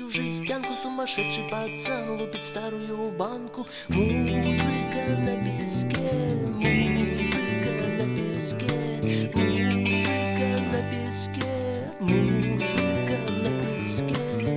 свою жестянку сумасшедший пацан лупит старую банку. Музыка на песке, музыка на песке, музыка на песке, музыка на песке.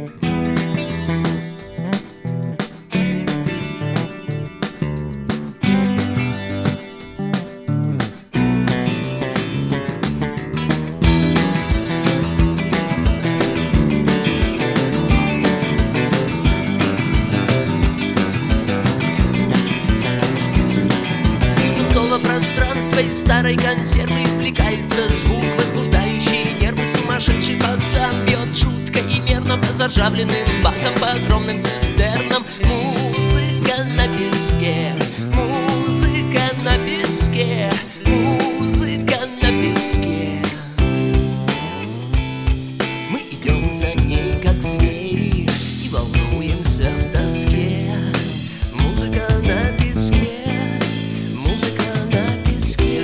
Пространства из старой консервы извлекается звук, возбуждающий нервы. Сумасшедший пацан бьет жутко и мерно по заржавленным бакам, по огромным цистернам. Музыка на песке, музыка на песке, музыка на песке. Мы идем за ней, как звери, и волнуемся в тоске. Музыка на песке, музыка на песке.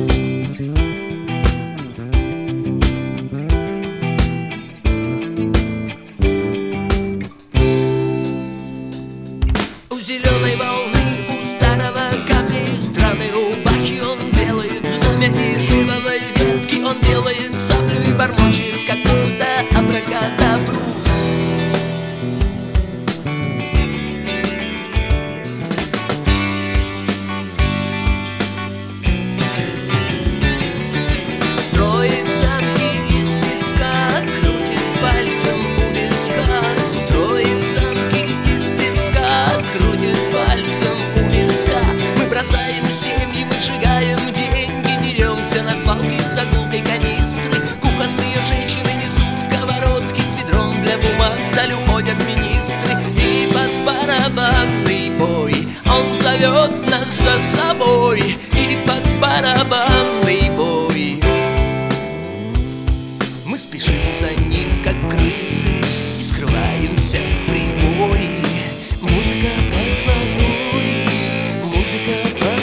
У зеленой волны, у старого камня из драной рубахи он делает знамя из ивовой ветки. Он делает саблю и бормочет какую-то абракадабру. Строит замки из песка, крутит пальцем у виска. Строит замки из песка, крутит пальцем у виска. Мы бросаем семьи, выжигаем деньги, деремся на свалке с загулкой канистры. Кухонные женщины несут сковородки с ведром для бумаг, вдаль уходят министры. И под барабанный бой он зовет нас за собой. И под барабанный бой мы спешим за ним, как крысы, и скрываемся в прибое. Музыка под водой, музыка под